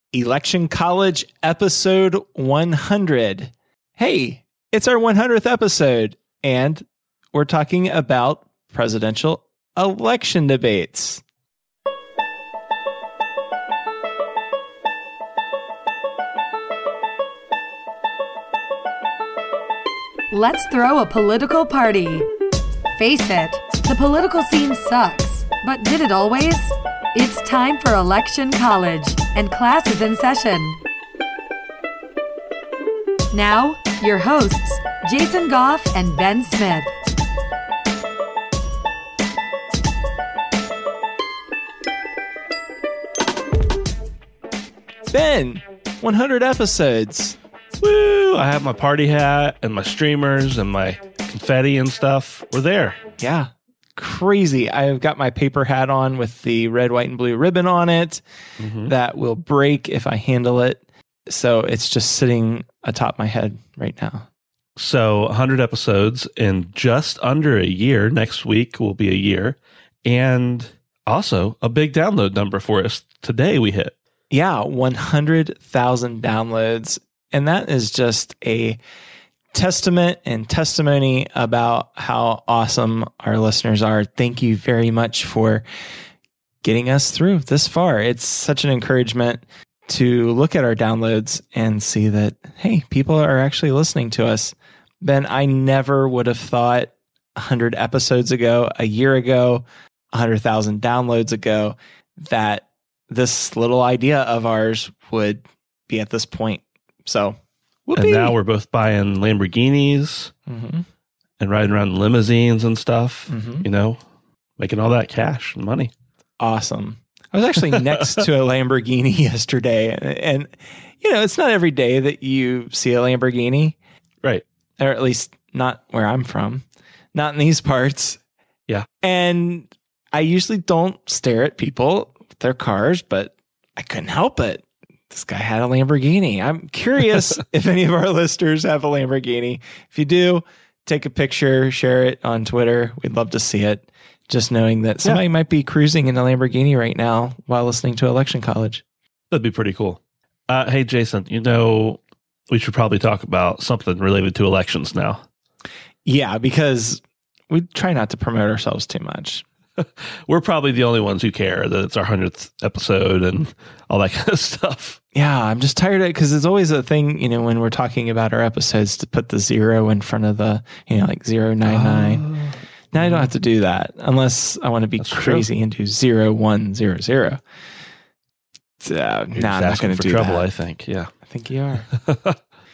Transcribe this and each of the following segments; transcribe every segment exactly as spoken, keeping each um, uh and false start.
Election College episode one hundred. Hey, it's our one hundredth episode, and we're talking about presidential election debates. Let's throw a political party. Face it, the political scene sucks, but did it always? It's time for Election College, and class is in session. Now, your hosts, Jason Goff and Ben Smith. Ben, one hundred episodes. Woo! I have my party hat and my streamers and my confetti and stuff. We're there. Yeah, crazy. I've got my paper hat on with the red, white, and blue ribbon on it mm-hmm. that will break if I handle it. So it's just sitting atop my head right now. So one hundred episodes in just under a year. Next week will be a year. And also a big download number for us. Today we hit. Yeah, one hundred thousand downloads. And that is just a testament and testimony about how awesome our listeners are. Thank you very much for getting us through this far. It's such an encouragement to look at our downloads and see that, hey, people are actually listening to us. Ben, I never would have thought one hundred episodes ago, a year ago, one hundred thousand downloads ago, that this little idea of ours would be at this point. So, whoopee. And now we're both buying Lamborghinis mm-hmm. and riding around in limousines and stuff, mm-hmm. you know, making all that cash and money. Awesome. I was actually next to a Lamborghini yesterday, and, and, you know, it's not every day that you see a Lamborghini. Right. Or at least not where I'm from, not in these parts. Yeah. And I usually don't stare at people with their cars, but I couldn't help it. This guy had a Lamborghini. I'm curious if any of our listeners have a Lamborghini. If you do, take a picture, share it on Twitter. We'd love to see it. Just knowing that somebody yeah. might be cruising in a Lamborghini right now while listening to Election College. That'd be pretty cool. Uh, hey, Jason, you know, we should probably talk about something related to elections now. Yeah, because we try not to promote ourselves too much. We're probably the only ones who care that it's our hundredth episode and all that kind of stuff. Yeah, I'm just tired of it because it's always a thing, you know, when we're talking about our episodes to put the zero in front of the, you know, like zero nine nine. Uh, now I don't have to do that unless I want to be crazy true. and do zero one zero zero. Uh, nah, I'm not going to do trouble, that. I think. Yeah, I think you are.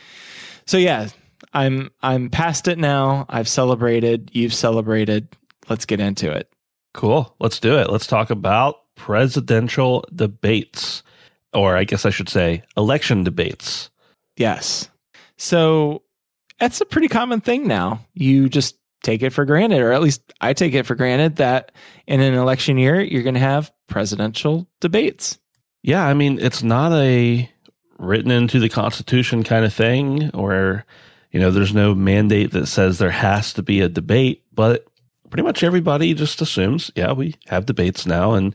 So yeah, I'm I'm past it now. I've celebrated. You've celebrated. Let's get into it. Cool. Let's do it. Let's talk about presidential debates, or I guess I should say election debates. Yes. So that's a pretty common thing now. You just take it for granted, or at least I take it for granted that in an election year, you're going to have presidential debates. Yeah. I mean, it's not a written into the Constitution kind of thing, or, you know, there's no mandate that says there has to be a debate, but pretty much everybody just assumes, yeah, we have debates now, and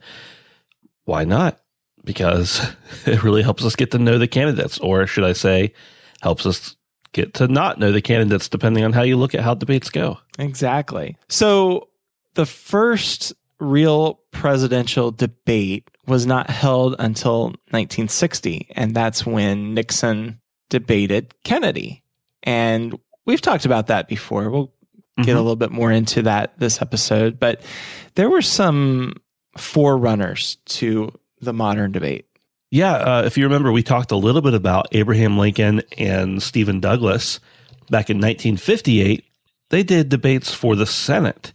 why not? Because it really helps us get to know the candidates, or should I say, helps us get to not know the candidates, depending on how you look at how debates go. Exactly. So the first real presidential debate was not held until nineteen sixty, and that's when Nixon debated Kennedy. And we've talked about that before. We'll get mm-hmm. a little bit more into that this episode, but there were some forerunners to the modern debate. Yeah, uh, if you remember, we talked a little bit about Abraham Lincoln and Stephen Douglas back in nineteen fifty-eight. They did debates for the Senate,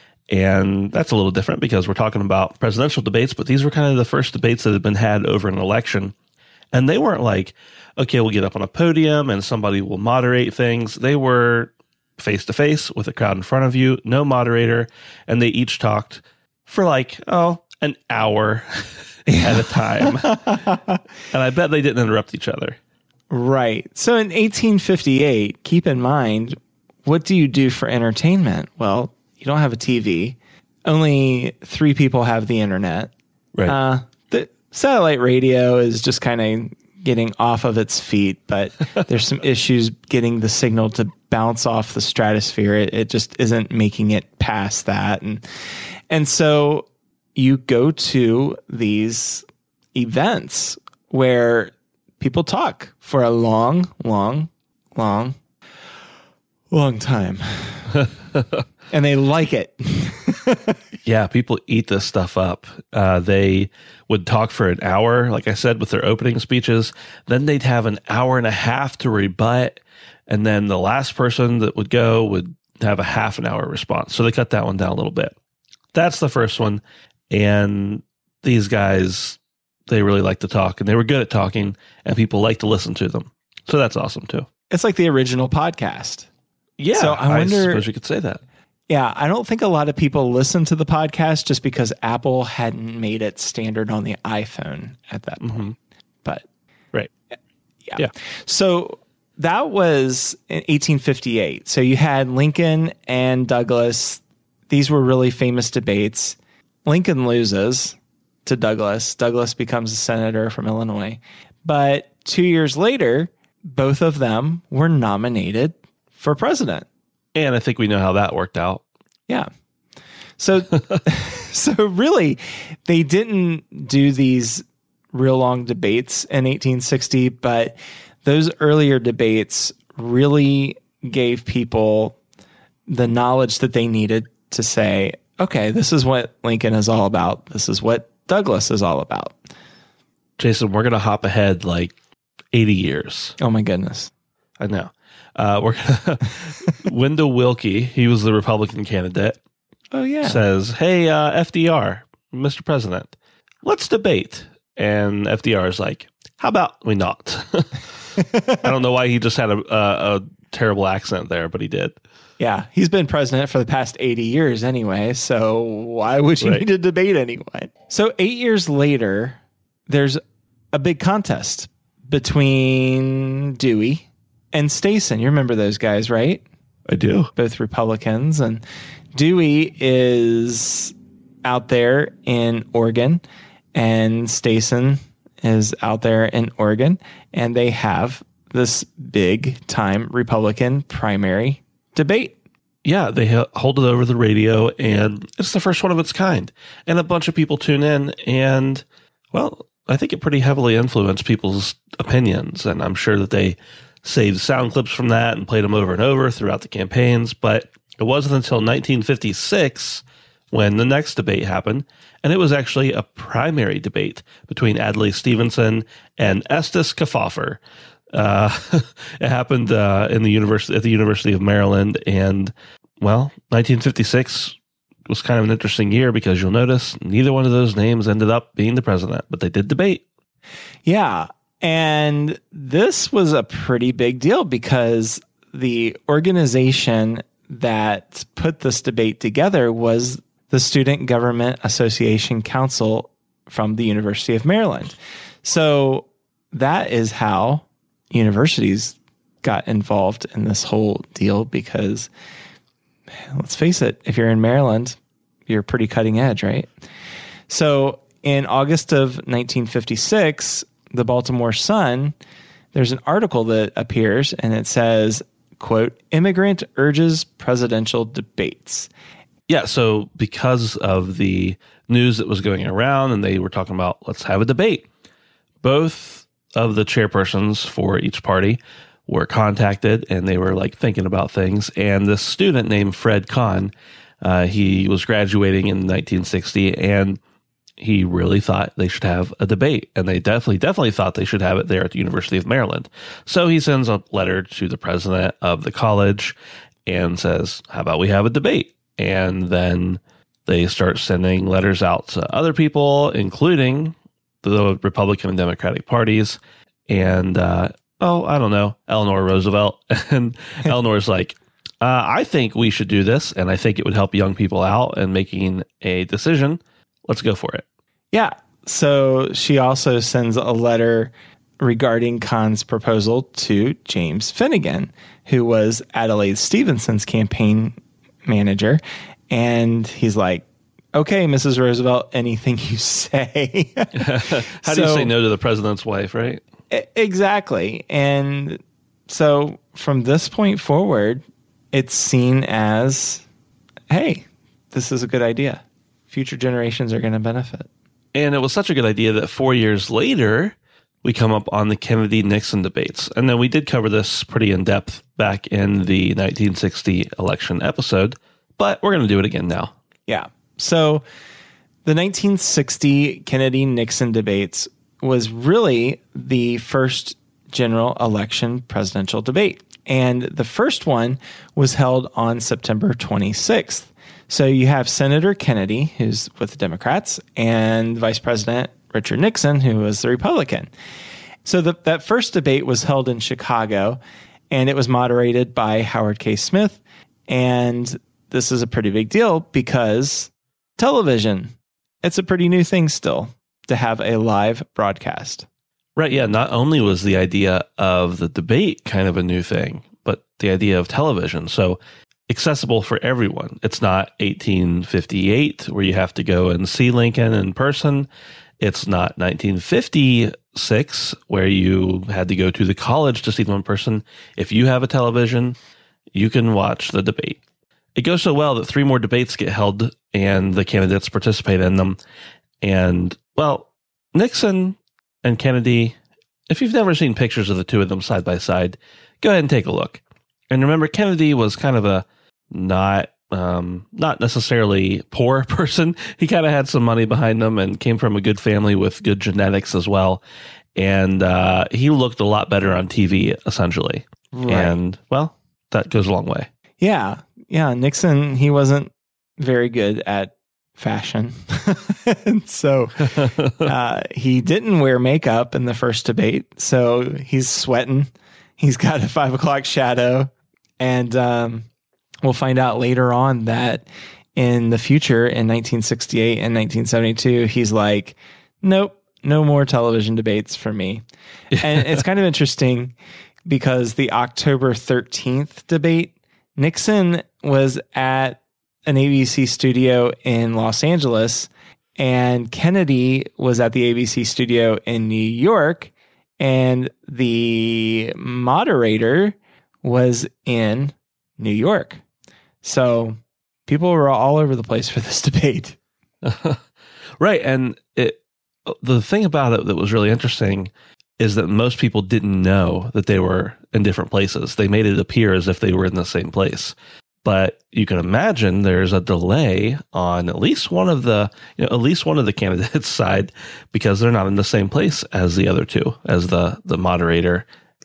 and that's a little different because we're talking about presidential debates, but these were kind of the first debates that had been had over an election, and they weren't like, okay, we'll get up on a podium and somebody will moderate things. They were face-to-face with a crowd in front of you, no moderator, and they each talked for like, oh, an hour at a time. And I bet they didn't interrupt each other. Right. So in eighteen fifty-eight, keep in mind, what do you do for entertainment? Well, you don't have a T V. Only three people have the internet. Right. Uh, th- satellite radio is just kind of getting off of its feet, but there's some issues getting the signal to bounce off the stratosphere. It, it just isn't making it past that. And, and so you go to these events where people talk for a long, long, long, long time. And they like it. Yeah, people eat this stuff up. Uh, they would talk for an hour, like I said, with their opening speeches. Then they'd have an hour and a half to rebut. And then the last person that would go would have a half an hour response. So they cut that one down a little bit. That's the first one. And these guys, they really like to talk, and they were good at talking, and people like to listen to them. So that's awesome too. It's like the original podcast. Yeah, so I wonder, I suppose you could say that. Yeah, I don't think a lot of people listen to the podcast just because Apple hadn't made it standard on the iPhone at that point. Mm-hmm. But right, yeah. yeah. So that was in eighteen fifty-eight. So you had Lincoln and Douglas. These were really famous debates. Lincoln loses to Douglas. Douglas becomes a senator from Illinois. But two years later, both of them were nominated for president. And I think we know how that worked out. Yeah. So, so really, they didn't do these real long debates in eighteen sixty, but those earlier debates really gave people the knowledge that they needed to say, okay, this is what Lincoln is all about. This is what Douglas is all about. Jason, we're going to hop ahead like eighty years. Oh, my goodness. I know. Uh, we're gonna Wendell Willkie, he was the Republican candidate. Oh, yeah. Says, hey, uh, F D R, Mister President, let's debate. And F D R is like, how about we not? I don't know why he just had a, a, a terrible accent there, but he did. Yeah, he's been president for the past eighty years anyway, so why would you right. need to debate anyway? So eight years later, there's a big contest between Dewey and Stayson. You remember those guys, right? I do. Both Republicans. And Dewey is out there in Oregon, and Stayson is out there in Oregon, and they have this big time Republican primary debate. Yeah, they hold it over the radio, and it's the first one of its kind. And a bunch of people tune in, and, well, I think it pretty heavily influenced people's opinions. And I'm sure that they saved sound clips from that and played them over and over throughout the campaigns. But it wasn't until nineteen fifty-six when the next debate happened, and it was actually a primary debate between Adlai Stevenson and Estes Kefauver. Uh, it happened uh, in the university at the University of Maryland, and well, nineteen fifty-six was kind of an interesting year because you'll notice neither one of those names ended up being the president, but they did debate. Yeah, and this was a pretty big deal because the organization that put this debate together was the Student Government Association Council from the University of Maryland. So that is how universities got involved in this whole deal because, let's face it, if you're in Maryland, you're pretty cutting edge, right? So in August of nineteen fifty-six, the Baltimore Sun, there's an article that appears and it says, quote, immigrant urges presidential debates. Yeah, so because of the news that was going around and they were talking about, let's have a debate, both of the chairpersons for each party were contacted and they were like thinking about things. And this student named Fred Kahn, uh, he was graduating in nineteen sixty and he really thought they should have a debate. And they definitely, definitely thought they should have it there at the University of Maryland. So he sends a letter to the president of the college and says, how about we have a debate? And then they start sending letters out to other people, including the Republican and Democratic parties. And, uh, oh, I don't know, Eleanor Roosevelt. And Eleanor's like, uh, I think we should do this. And I think it would help young people out in making a decision. Let's go for it. Yeah. So she also sends a letter regarding Kahn's proposal to James Finnegan, who was Adlai Stevenson's campaign manager. And he's like, okay, Missus Roosevelt, anything you say. How do you So- say no to the president's wife, right? E- Exactly. And so from this point forward, it's seen as, hey, this is a good idea. Future generations are going to benefit. And it was such a good idea that four years later, we come up on the Kennedy-Nixon debates. And then we did cover this pretty in depth back in the nineteen sixty election episode, but we're going to do it again now. Yeah. So the nineteen sixty Kennedy-Nixon debates was really the first general election presidential debate. And the first one was held on September twenty-sixth. So you have Senator Kennedy, who's with the Democrats, and Vice President Richard Nixon, who was the Republican. So the, that first debate was held in Chicago, and it was moderated by Howard K. Smith. And this is a pretty big deal because television, it's a pretty new thing still to have a live broadcast. Right, yeah. Not only was the idea of the debate kind of a new thing, but the idea of television. So accessible for everyone. It's not eighteen fifty-eight where you have to go and see Lincoln in person. It's not nineteen fifty-six where you had to go to the college to see them in person. If you have a television, you can watch the debate. It goes so well that three more debates get held and the candidates participate in them. And, well, Nixon and Kennedy, if you've never seen pictures of the two of them side by side, go ahead and take a look. And remember, Kennedy was kind of a not um, not necessarily poor person. He kind of had some money behind him and came from a good family with good genetics as well. And uh, he looked a lot better on T V, essentially. Right. And, well, that goes a long way. Yeah. Yeah. Nixon, he wasn't very good at fashion. And so uh, he didn't wear makeup in the first debate. So he's sweating. He's got a five o'clock shadow. And um, we'll find out later on that in the future, in nineteen sixty-eight and nineteen seventy-two, he's like, nope, no more television debates for me. And it's kind of interesting because the October thirteenth debate, Nixon was at an A B C studio in Los Angeles, and Kennedy was at the A B C studio in New York, and the moderator was in New York. So people were all over the place for this debate. Right. And it, the thing about it that was really interesting is that most people didn't know that they were in different places. They made it appear as if they were in the same place. But you can imagine there's a delay on at least one of the, you know, at least one of the candidates' side because they're not in the same place as the other two, as the the moderator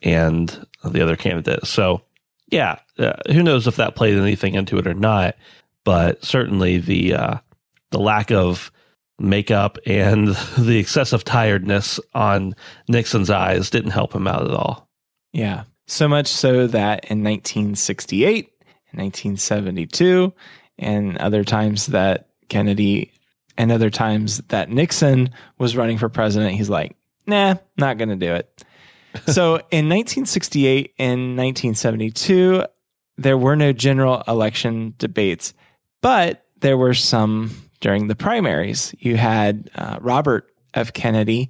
and the other candidate. So, yeah, uh, who knows if that played anything into it or not? But certainly the uh, the lack of makeup and the excessive tiredness on Nixon's eyes didn't help him out at all. Yeah, so much so that in nineteen sixty-eight, nineteen seventy-two, and other times that Kennedy and other times that Nixon was running for president, he's like, nah, not going to do it. So in nineteen sixty-eight and nineteen seventy-two, there were no general election debates, but there were some during the primaries. You had uh, Robert F. Kennedy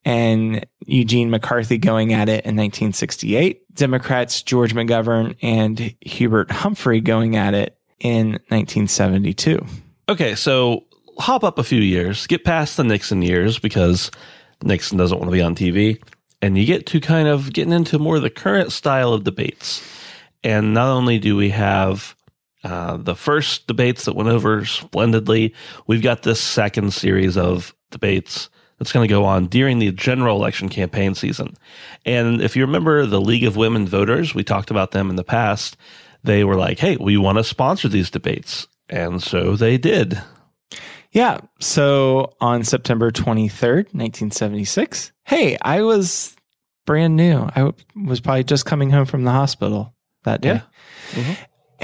and Eugene McCarthy going at it in nineteen sixty-eight. Democrats George McGovern and Hubert Humphrey going at it in nineteen seventy-two. Okay, so hop up a few years, get past the Nixon years because Nixon doesn't want to be on T V, and you get to kind of getting into more of the current style of debates. And not only do we have uh, the first debates that went over splendidly, we've got this second series of debates that's going to go on during the general election campaign season. And if you remember the League of Women Voters, we talked about them in the past. They were like, hey, we want to sponsor these debates. And so they did. Yeah. So on September twenty-third, nineteen seventy-six, hey, I was brand new. I w- was probably just coming home from the hospital that day. Yeah. Mm-hmm.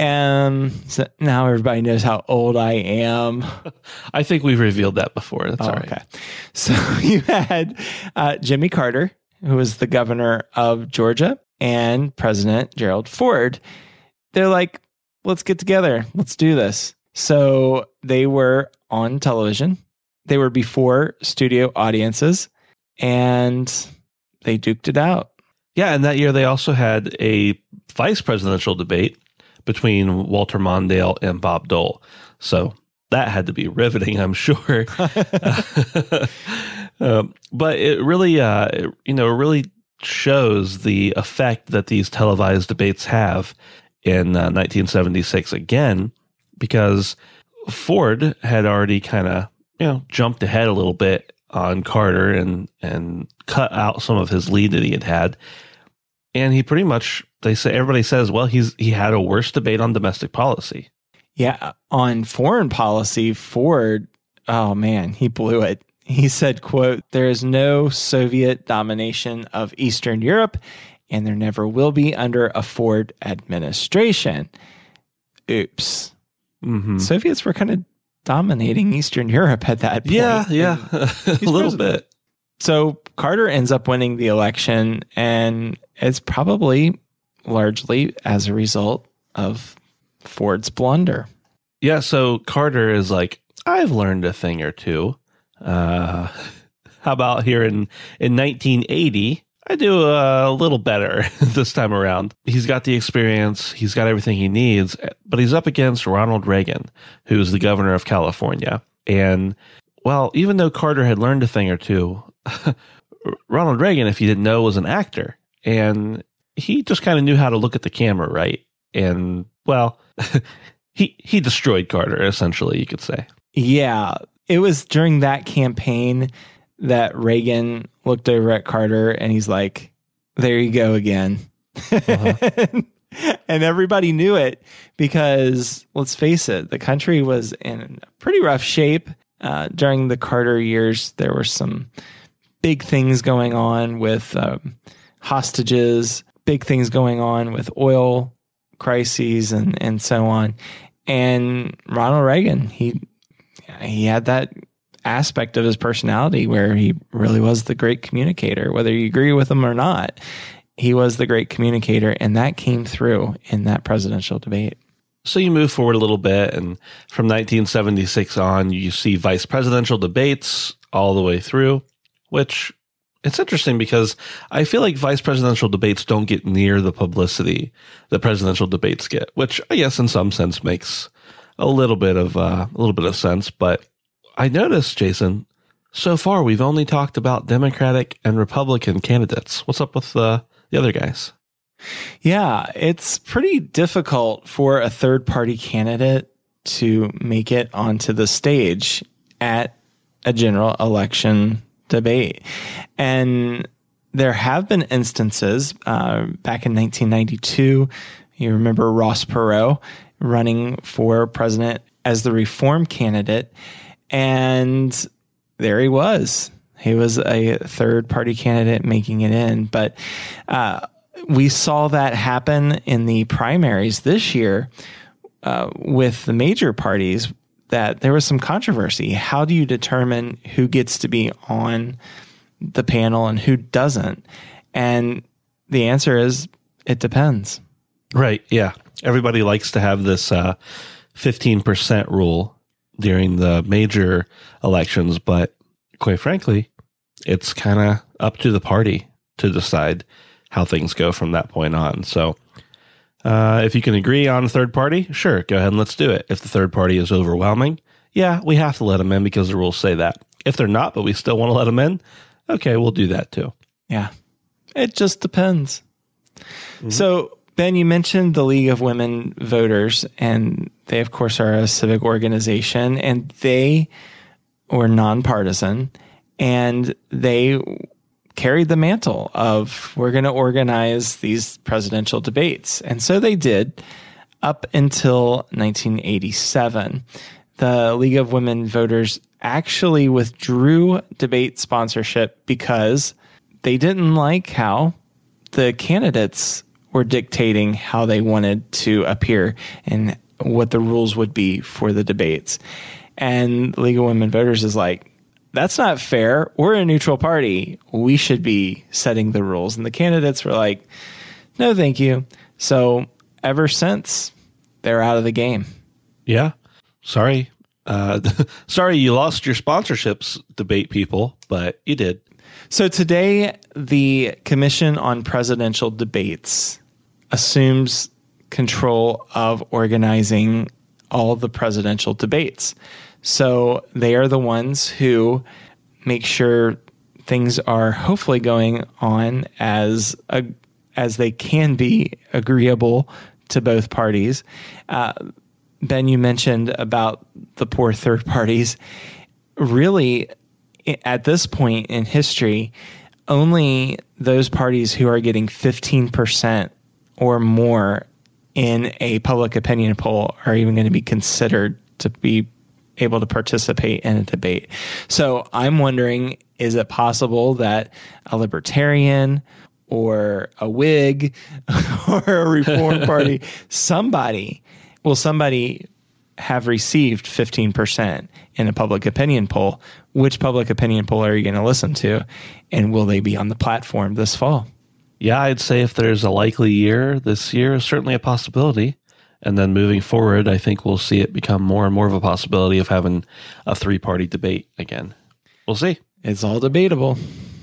And so now everybody knows how old I am. I think we've revealed that before. That's Oh, all right. okay. So you had uh, Jimmy Carter, who was the governor of Georgia, and President Gerald Ford. They're like, let's get together. Let's do this. So they were on television. They were before studio audiences, and they duked it out. Yeah, and that year they also had a vice presidential debate between Walter Mondale and Bob Dole. So that had to be riveting, I'm sure. um, but it really, uh, it, you know, really shows the effect that these televised debates have in uh, nineteen seventy-six again, because Ford had already kind of, you know, jumped ahead a little bit on Carter and and cut out some of his lead that he had had. And he pretty much, they say, everybody says, well, he's he had a worse debate on domestic policy. Yeah, on foreign policy, Ford, oh man, he blew it. He said, quote, "There is no Soviet domination of Eastern Europe, and there never will be under a Ford administration." Oops. Mm-hmm. Soviets were kind of dominating Eastern Europe at that point. Yeah, yeah, a little bit. So Carter ends up winning the election, and it's probably largely as a result of Ford's blunder. Yeah, so Carter is like, I've learned a thing or two. Uh, how about here in, in nineteen eighty, I do a little better this time around. He's got the experience. He's got everything he needs, but he's up against Ronald Reagan, who's the governor of California. And, well, even though Carter had learned a thing or two, Ronald Reagan, if you didn't know, was an actor. And he just kind of knew how to look at the camera, right? And, well, he he destroyed Carter, essentially, you could say. Yeah. It was during that campaign that Reagan looked over at Carter and he's like, there you go again. Uh-huh. And everybody knew it because, let's face it, the country was in pretty rough shape. Uh, during the Carter years, there were some big things going on with um, hostages, big things going on with oil crises and, and so on. And Ronald Reagan, he he had that aspect of his personality where he really was the great communicator, whether you agree with him or not. He was the great communicator, and that came through in that presidential debate. So you move forward a little bit, and from nineteen seventy-six on, you see vice presidential debates all the way through, which it's interesting because I feel like vice presidential debates don't get near the publicity that presidential debates get, which I guess in some sense makes a little bit of uh, a little bit of sense. But I noticed, Jason, so far we've only talked about Democratic and Republican candidates. What's up with uh, the other guys? Yeah, it's pretty difficult for a third party candidate to make it onto the stage at a general election debate. And there have been instances uh, back in nineteen ninety-two. You remember Ross Perot running for president as the Reform candidate. And there he was. He was a third party candidate making it in. But uh, we saw that happen in the primaries this year uh, with the major parties, that there was some controversy. How do you determine who gets to be on the panel and who doesn't? And the answer is, it depends. Right. Yeah. Everybody likes to have this uh, fifteen percent rule during the major elections, but quite frankly, it's kind of up to the party to decide how things go from that point on. So uh, if you can agree on a third party, sure, go ahead and let's do it. If the third party is overwhelming, yeah, we have to let them in because the rules say that. If they're not, but we still want to let them in, okay, we'll do that too. Yeah, it just depends. Mm-hmm. So, Ben, you mentioned the League of Women Voters, and they, of course, are a civic organization, and they were nonpartisan, and they carried the mantle of, we're going to organize these presidential debates. And so they did up until nineteen eighty-seven. The League of Women Voters actually withdrew debate sponsorship because they didn't like how the candidates were dictating how they wanted to appear and what the rules would be for the debates. And the League of Women Voters is like, that's not fair. We're a neutral party. We should be setting the rules. And the candidates were like, no, thank you. So ever since, they're out of the game. Yeah. Sorry. Uh, sorry you lost your sponsorships, debate people, but you did. So today, the Commission on Presidential Debates assumes control of organizing all the presidential debates. So they are the ones who make sure things are hopefully going on as a, as they can be agreeable to both parties. Uh, Ben, you mentioned about the poor third parties. Really, at this point in history, only those parties who are getting fifteen percent or more in a public opinion poll are even going to be considered to be able to participate in a debate. So I'm wondering, is it possible that a libertarian or a Whig or a Reform Party, somebody, will somebody have received fifteen percent in a public opinion poll? Which public opinion poll are you going to listen to? And will they be on the platform this fall? Yeah, I'd say if there's a likely year, this year is certainly a possibility. And then moving forward, I think we'll see it become more and more of a possibility of having a three-party debate again. We'll see. It's all debatable.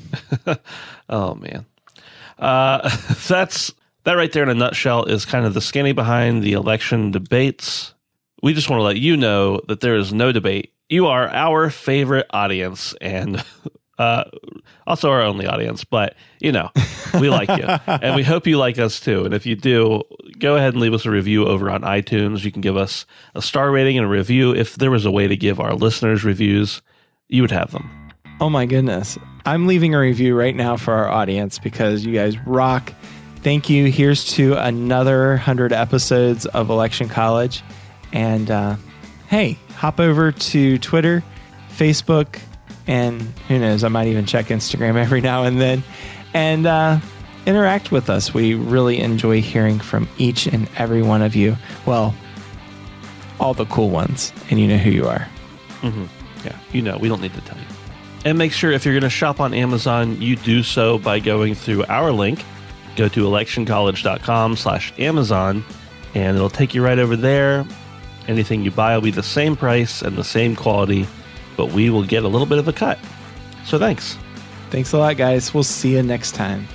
Oh, man. Uh, that's that right there in a nutshell is kind of the skinny behind the election debates. We just want to let you know that there is no debate. You are our favorite audience and uh, also our only audience, but, you know, we like you. And we hope you like us, too. And if you do, go ahead and leave us a review over on iTunes. You can give us a star rating and a review. If there was a way to give our listeners reviews, you would have them. Oh, my goodness. I'm leaving a review right now for our audience because you guys rock. Thank you. Here's to another one hundred episodes of Election College. And uh, hey, hop over to Twitter, Facebook, and who knows, I might even check Instagram every now and then, and uh, interact with us. We really enjoy hearing from each and every one of you. Well, all the cool ones, and you know who you are. Mm-hmm. Yeah, you know, we don't need to tell you. And make sure if you're going to shop on Amazon, you do so by going through our link. Go to electioncollege.com slash Amazon, and it'll take you right over there. Anything you buy will be the same price and the same quality, but we will get a little bit of a cut. So thanks. Thanks a lot, guys. We'll see you next time.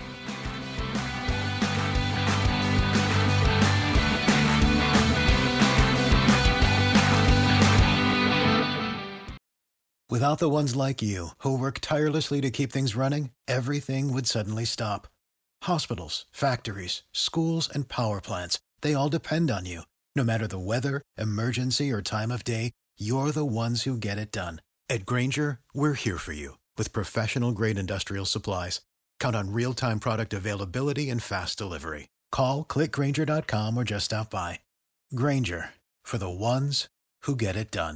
Without the ones like you, who work tirelessly to keep things running, everything would suddenly stop. Hospitals, factories, schools, and power plants, they all depend on you. No matter the weather, emergency, or time of day, you're the ones who get it done. At Grainger, we're here for you with professional-grade industrial supplies. Count on real-time product availability and fast delivery. Call, click Grainger dot com, or just stop by. Grainger, for the ones who get it done.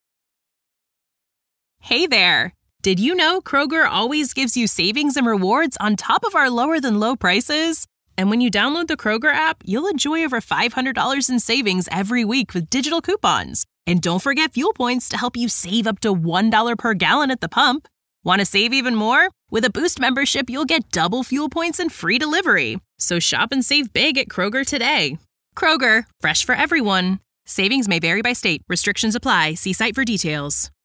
Hey there! Did you know Kroger always gives you savings and rewards on top of our lower-than-low prices? And when you download the Kroger app, you'll enjoy over five hundred dollars in savings every week with digital coupons. And don't forget fuel points to help you save up to one dollar per gallon at the pump. Want to save even more? With a Boost membership, you'll get double fuel points and free delivery. So shop and save big at Kroger today. Kroger, fresh for everyone. Savings may vary by state. Restrictions apply. See site for details.